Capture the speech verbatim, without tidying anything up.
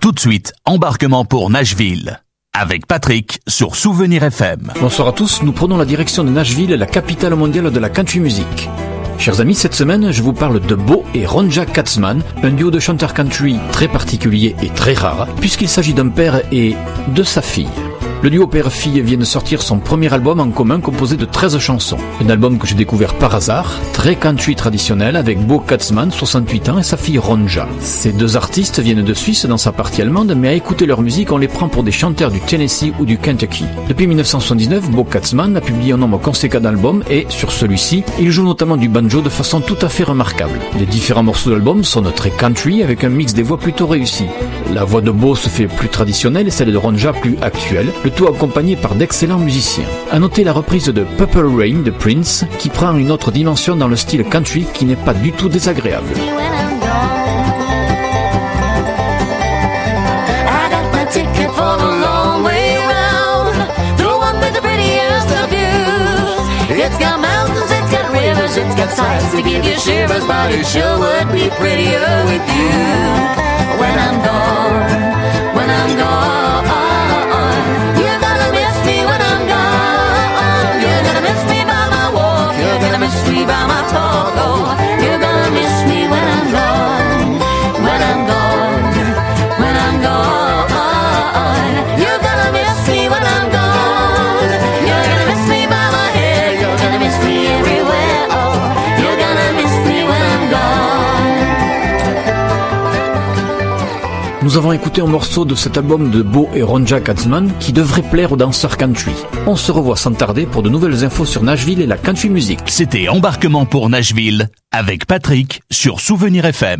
Tout de suite, embarquement pour Nashville. Avec Patrick sur Souvenir F M. Bonsoir à tous, nous prenons la direction de Nashville, la capitale mondiale de la country music. Chers amis, cette semaine, je vous parle de Bo et Ronja Katzman, un duo de chanteurs country très particulier et très rare, puisqu'il s'agit d'un père et de sa fille. Le duo père-fille vient de sortir son premier album en commun composé de treize chansons. Un album que j'ai découvert par hasard, très country traditionnel, avec Bo Katzman, soixante-huit ans, et sa fille Ronja. Ces deux artistes viennent de Suisse dans sa partie allemande, mais à écouter leur musique, on les prend pour des chanteurs du Tennessee ou du Kentucky. Depuis dix-neuf cent soixante-dix-neuf, Bo Katzman a publié un nombre conséquent d'albums et, sur celui-ci, il joue notamment du banjo de façon tout à fait remarquable. Les différents morceaux de l'album sonnent très country, avec un mix des voix plutôt réussi. La voix de Bo se fait plus traditionnelle et celle de Ronja plus actuelle, le tout accompagné par d'excellents musiciens. À noter la reprise de Purple Rain de Prince, qui prend une autre dimension dans le style country qui n'est pas du tout désagréable. It's got sights to give you shivers, but it sure would be prettier with you. When I'm gone, when I'm gone, you're gonna miss me when I'm gone. You're gonna miss me by my walk, you're gonna miss me by my talk. Oh, you're gonna miss me when I'm gone, when I'm gone, when I'm gone. You're gonna miss me when I'm gone. You're gonna miss me by my hair, you're gonna miss me everywhere. Nous avons écouté un morceau de cet album de Bo et Ronja Katzman qui devrait plaire aux danseurs country. On se revoit sans tarder pour de nouvelles infos sur Nashville et la country music. C'était Embarquement pour Nashville avec Patrick sur Souvenir F M.